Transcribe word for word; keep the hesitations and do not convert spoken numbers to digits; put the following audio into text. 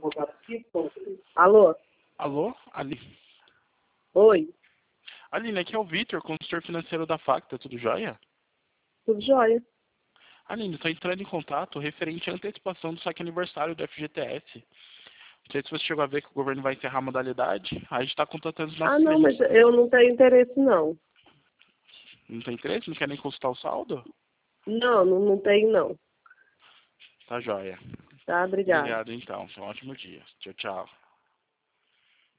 Alô? Alô? Ali. Oi? Aline, aqui é o Vitor, consultor financeiro da Facta, tudo jóia? Tudo jóia? Aline, estou entrando em contato referente à antecipação do saque aniversário do F G T S. Não sei se você chegou a ver que o governo vai encerrar a modalidade, a gente está contratando os nossos Ah, não, mas clientes. eu não tenho interesse, não. Não tem interesse? Não quer nem consultar o saldo? Não, não, não tenho, não. Tá jóia. Tá, obrigada. Obrigado, então. Um ótimo dia. Tchau, tchau.